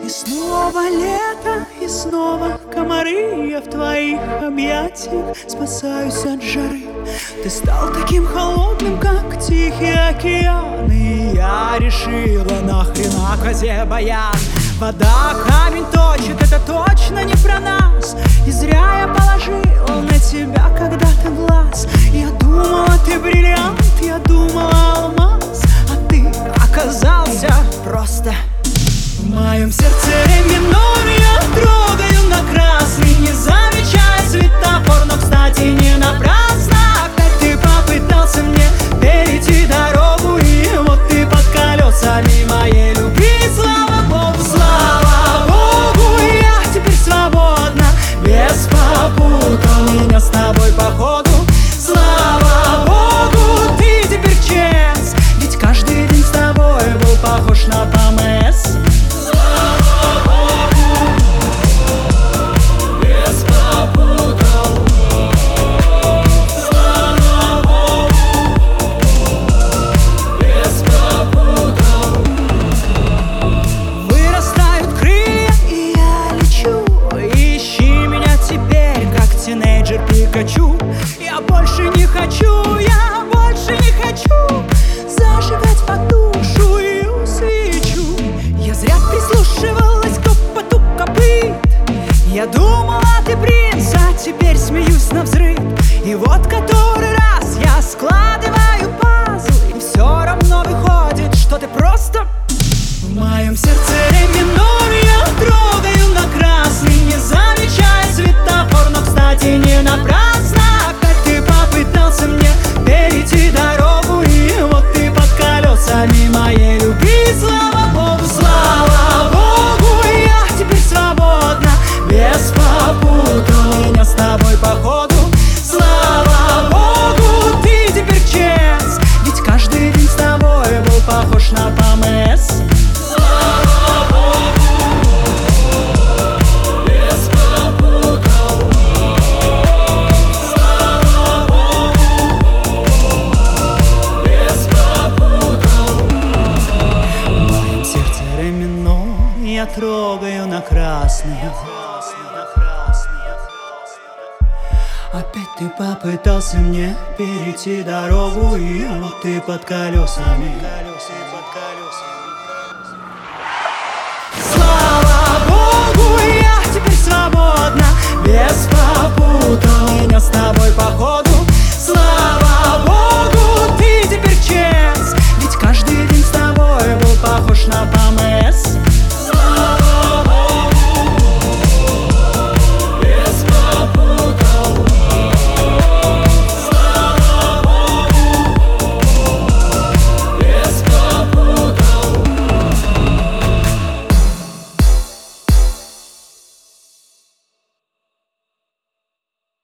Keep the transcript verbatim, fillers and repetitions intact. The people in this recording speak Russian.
И снова лето, и снова комары. Я в твоих объятиях спасаюсь от жары. Ты стал таким холодным, как Тихий океан. И я решила, нахрена козе баян. Вода камень точит, это точно не про нас. И зря я положила на тебя когда-то глаз. Я думала, ты бриллиант, я думала, алмаз. А ты оказался просто в моем сердце ре минор. Я трогаю на красный, не замечая светофор. Но, кстати, не напрасно. Опять ты попытался мне перейти дорогу. И вот ты под колесами моей любви. Слава Богу, слава Богу, я теперь свободна. Без попутал меня с тобой походу. Слава Богу, ты теперь честный. Ведь каждый день с тобой был похож на ПМС. Тинейджер Пикачу. Я больше не хочу, я больше не хочу зажигать потухшую свечу. Я зря прислушивалась к топоту копыт. Я думала, ты принц, а теперь смеюсь навзрыд. И вот который раз я складываю пазлы, и все равно выходит, что ты просто в моем сердце ре минор. Я трогаю на красный, не замечая светофор. Но, кстати, не напрасно. Опять ты попытался мне перейти дорогу. И вот ты под колесами моей любви. Слава Богу, слава Богу, я теперь свободна. Без попутал меня с тобой походу. Слава Богу, ты теперь честный. Ведь каждый день с тобой был похож на ПМС. Я трогаю на красный. Опять ты попытался мне перейти дорогу. И вот ты под колесами. Слава Богу, я теперь свободна. Без попутал меня с тобой походу. Слава